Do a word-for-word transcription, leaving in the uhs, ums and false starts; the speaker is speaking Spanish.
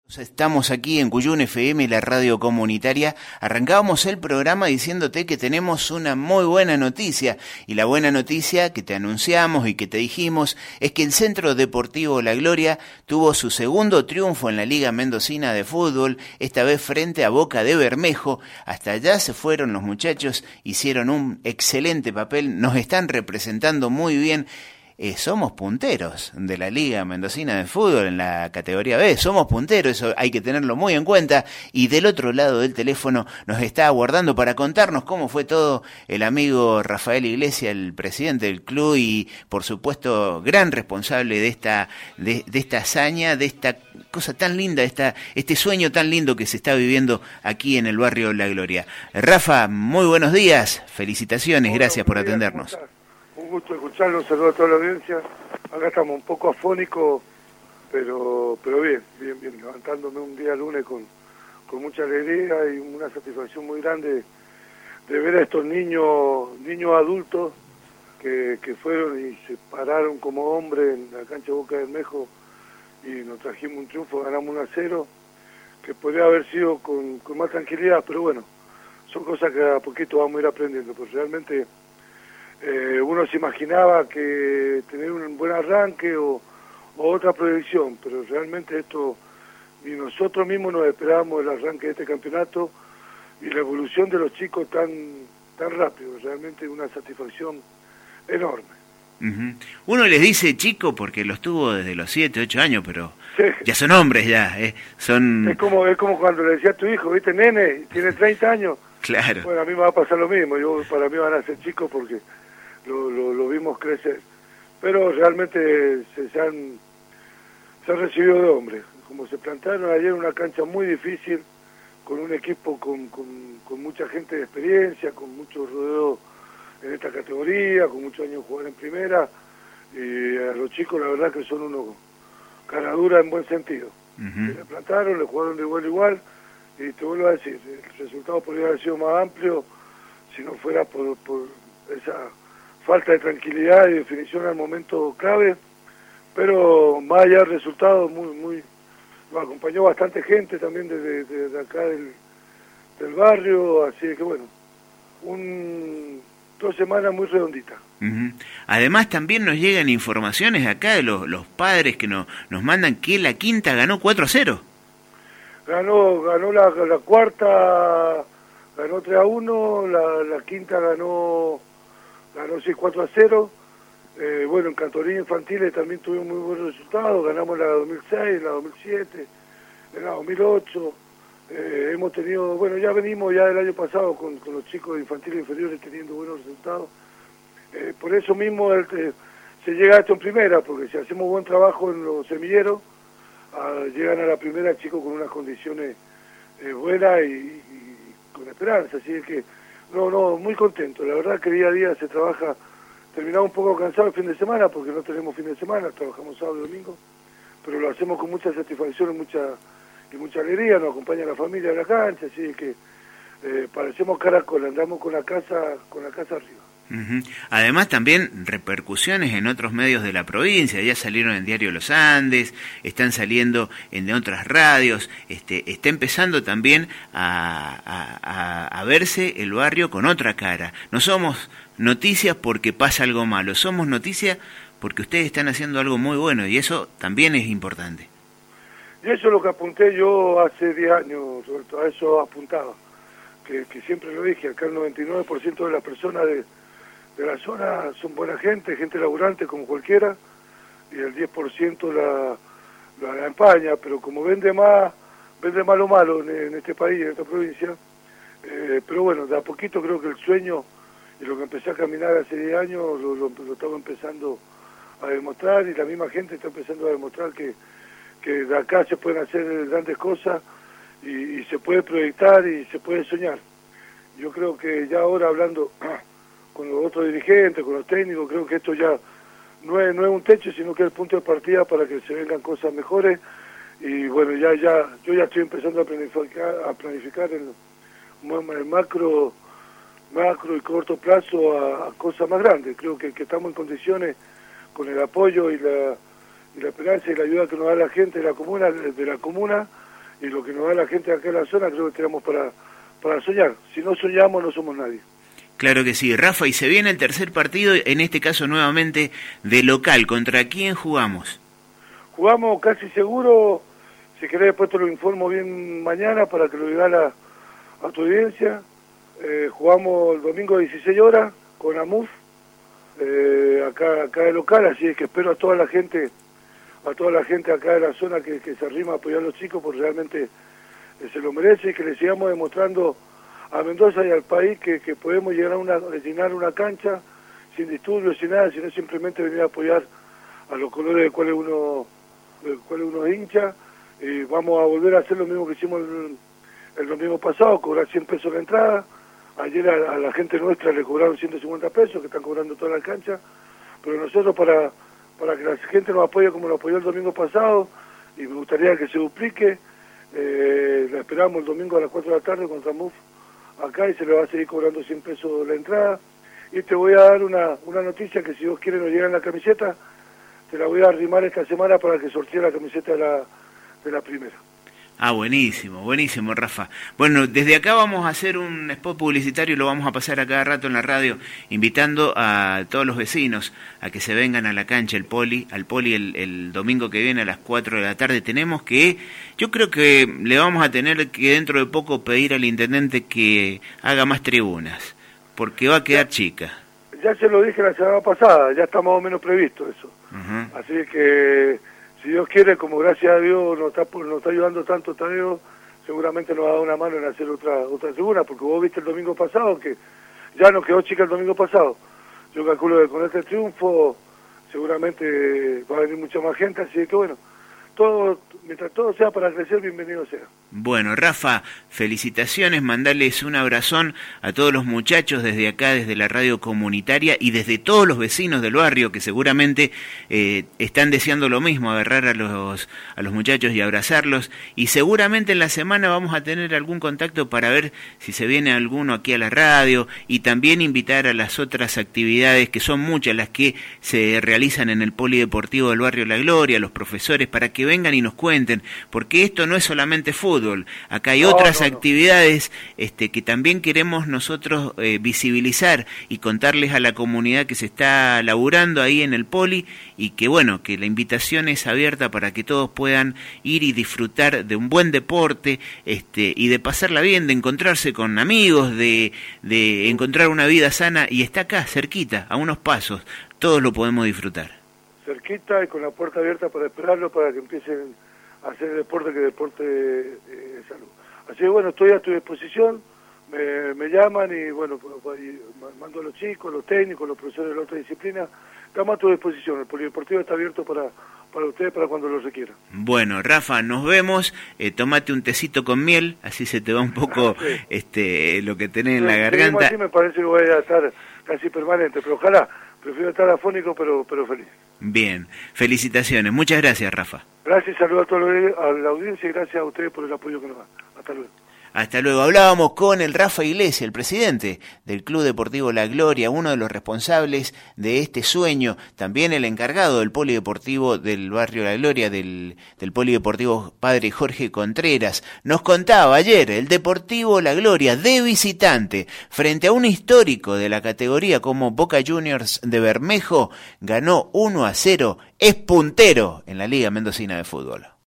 Estamos aquí en Cuyún F M, la radio comunitaria. Arrancábamos el programa diciéndote que tenemos una muy buena noticia. Y la buena noticia que te anunciamos y que te dijimos es que el Centro Deportivo La Gloria tuvo su segundo triunfo en la Liga Mendocina de Fútbol, esta vez frente a Boca de Bermejo. Hasta allá se fueron los muchachos, hicieron un excelente papel, nos están representando muy bien. Eh, somos punteros de la Liga Mendocina de Fútbol en la categoría B, somos punteros, eso hay que tenerlo muy en cuenta. Y del otro lado del teléfono nos está aguardando para contarnos cómo fue todo el amigo Rafael Iglesias, el presidente del club y por supuesto gran responsable de esta de, de esta hazaña, de esta cosa tan linda, esta, este sueño tan lindo que se está viviendo aquí en el barrio La Gloria. Rafa, muy buenos días, felicitaciones, Hola, gracias por días, atendernos. Un gusto escucharlo, un saludo a toda la audiencia. Acá estamos un poco afónicos, pero pero bien, bien, bien, levantándome un día lunes con, con mucha alegría y una satisfacción muy grande de ver a estos niños niños adultos que, que fueron y se pararon como hombres en la cancha Boca de Bermejo y nos trajimos un triunfo, ganamos uno a cero, que podría haber sido con, con más tranquilidad, pero bueno, son cosas que a poquito vamos a ir aprendiendo, pues realmente... Eh, uno se imaginaba que tener un buen arranque o, o otra proyección, pero realmente esto ni nosotros mismos nos esperábamos el arranque de este campeonato y la evolución de los chicos tan tan rápido, realmente una satisfacción enorme. Uh-huh. Uno les dice chico porque los tuvo desde los siete, ocho años, pero sí. Ya son hombres ya, eh. son... Es como, es como cuando le decía a tu hijo, viste, nene, tiene treinta años. Claro. Bueno, a mí me va a pasar lo mismo, yo para mí van a ser chicos porque Lo, lo, lo vimos crecer, pero realmente se, se, han, se han recibido de hombres, como se plantaron ayer en una cancha muy difícil, con un equipo con, con, con mucha gente de experiencia, con mucho rodeo en esta categoría, con muchos años de jugar en primera, y a los chicos la verdad que son unos cara dura en buen sentido. Uh-huh. Se le plantaron, le jugaron de igual a igual, y te vuelvo a decir, el resultado podría haber sido más amplio si no fuera por, por esa falta de tranquilidad y definición al momento clave, pero más allá del resultado, muy, muy, nos acompañó bastante gente también desde de, de acá del, del barrio, así que bueno, un, dos semanas muy redonditas. Uh-huh. Además también nos llegan informaciones acá de los, los padres que no, nos mandan que la quinta ganó cuatro a cero. Ganó, ganó la, la cuarta, ganó tres a uno, la, la quinta ganó... ganó seis cuatro a cero, eh, bueno, en categorías infantiles también tuvimos muy buenos resultados, ganamos la dos mil seis, la dos mil siete, la dos mil ocho, eh, hemos tenido, bueno, ya venimos ya del año pasado con, con los chicos infantiles inferiores teniendo buenos resultados, eh, por eso mismo el, eh, se llega a esto en primera, porque si hacemos buen trabajo en los semilleros, a, llegan a la primera chicos con unas condiciones eh, buenas y, y con esperanza, así es que No, no, muy contento. La verdad que día a día se trabaja, terminamos un poco cansado el fin de semana porque no tenemos fin de semana, trabajamos sábado y domingo, pero lo hacemos con mucha satisfacción y mucha, y mucha alegría, nos acompaña la familia a la cancha, así que eh, parecemos caracol, andamos con la casa, con la casa arriba. Uh-huh. Además también repercusiones en otros medios de la provincia, ya salieron en Diario Los Andes, están saliendo en otras radios, este, está empezando también a, a, a verse el barrio con otra cara. No somos noticias porque pasa algo malo, somos noticias porque ustedes están haciendo algo muy bueno y eso también es importante. Y eso es lo que apunté yo hace diez años, Roberto, a eso apuntaba, que, que siempre lo dije, acá el noventa y nueve por ciento de las personas de de la zona son buena gente, gente laburante como cualquiera, y el diez por ciento la, la, la empaña, pero como vende más, vende más lo malo en, en este país, en esta provincia, eh, pero bueno, de a poquito creo que el sueño y lo que empecé a caminar hace diez años lo, lo, lo estaba empezando a demostrar, y la misma gente está empezando a demostrar que, que de acá se pueden hacer grandes cosas, y, y se puede proyectar y se puede soñar. Yo creo que ya ahora hablando con los otros dirigentes, con los técnicos, creo que esto ya no es, no es un techo, sino que es el punto de partida para que se vengan cosas mejores, y bueno, ya ya yo ya estoy empezando a planificar, a planificar en el macro, macro y corto plazo a, a cosas más grandes. Creo que, que estamos en condiciones, con el apoyo y la, y la esperanza y la ayuda que nos da la gente de la comuna, de la comuna y lo que nos da la gente acá en la zona, creo que tenemos para, para soñar. Si no soñamos, no somos nadie. Claro que sí. Rafa, y se viene el tercer partido, en este caso nuevamente de local. ¿Contra quién jugamos? Jugamos casi seguro, si querés después te lo informo bien mañana para que lo diga a, la, a tu audiencia. Eh, jugamos el domingo a dieciséis horas con AMUF, eh, acá, acá de local, así que espero a toda la gente, a toda la gente acá de la zona que, que se arrima a apoyar a los chicos, porque realmente eh, se lo merece, y que le sigamos demostrando a Mendoza y al país que, que podemos llegar a, una, a llenar una cancha sin disturbios, sin nada, sino simplemente venir a apoyar a los colores de cuales uno, de cuales uno es hincha. Y vamos a volver a hacer lo mismo que hicimos el, el domingo pasado, cobrar cien pesos la entrada. Ayer a, a la gente nuestra le cobraron ciento cincuenta pesos, que están cobrando toda la cancha, pero nosotros para, para que la gente nos apoye como lo apoyó el domingo pasado, y me gustaría que se duplique, eh, la esperamos el domingo a las cuatro de la tarde contra MUF acá, y se le va a seguir cobrando cien pesos la entrada. Y te voy a dar una, una noticia que si Dios quiere nos llega en la camiseta, te la voy a arrimar esta semana para que sortee la camiseta de la, de la primera. Ah, buenísimo, buenísimo, Rafa. Bueno, desde acá vamos a hacer un spot publicitario y lo vamos a pasar a cada rato en la radio, invitando a todos los vecinos a que se vengan a la cancha, el poli, al poli el, el domingo que viene a las cuatro de la tarde. Tenemos que, yo creo que le vamos a tener que dentro de poco pedir al intendente que haga más tribunas, porque va a quedar chica. Ya se lo dije la semana pasada, ya está más o menos previsto eso. Uh-huh. Así que, si Dios quiere, como gracias a Dios nos está, nos está ayudando tanto Tadeo, seguramente nos va a dar una mano en hacer otra otra tribuna, porque vos viste el domingo pasado que ya nos quedó chica el domingo pasado. Yo calculo que con este triunfo seguramente va a venir mucha más gente, así que bueno, todo, mientras todo sea para crecer, bienvenido sea. Bueno, Rafa, felicitaciones, mandarles un abrazón a todos los muchachos desde acá, desde la radio comunitaria y desde todos los vecinos del barrio que seguramente eh, están deseando lo mismo, agarrar a los, a los muchachos y abrazarlos, y seguramente en la semana vamos a tener algún contacto para ver si se viene alguno aquí a la radio, y también invitar a las otras actividades, que son muchas las que se realizan en el Polideportivo del Barrio La Gloria, a los profesores, para que vengan y nos cuenten, porque esto no es solamente fútbol. Acá hay no, otras no, no. actividades este, que también queremos nosotros eh, visibilizar y contarles a la comunidad que se está laburando ahí en el Poli, y que bueno, que la invitación es abierta para que todos puedan ir y disfrutar de un buen deporte, este, y de pasarla bien, de encontrarse con amigos, de, de encontrar una vida sana, y está acá, cerquita, a unos pasos, todos lo podemos disfrutar. Cerquita y con la puerta abierta para esperarlo, para que empiecen hacer deporte, que deporte eh, salud. Así que bueno, estoy a tu disposición, me, me llaman y bueno, y mando a los chicos, los técnicos, los profesores de la otra disciplina, estamos a tu disposición, el polideportivo está abierto para, para ustedes, para cuando lo requieran. Bueno, Rafa, nos vemos, eh, tomate un tecito con miel, así se te va un poco ah, sí. este lo que tenés sí, en la garganta. Así me parece que voy a estar casi permanente, pero ojalá, prefiero estar afónico, pero, pero feliz. Bien, felicitaciones, muchas gracias, Rafa. Gracias, saludos a toda la audiencia y gracias a ustedes por el apoyo que nos dan. Hasta luego. Hasta luego. Hablábamos con el Rafa Iglesias, el presidente del Club Deportivo La Gloria, uno de los responsables de este sueño, también el encargado del Polideportivo del Barrio La Gloria, del, del Polideportivo Padre Jorge Contreras. Nos contaba ayer el Deportivo La Gloria de visitante, frente a un histórico de la categoría como Boca Juniors de Bermejo, ganó uno a cero, es puntero en la Liga Mendocina de Fútbol.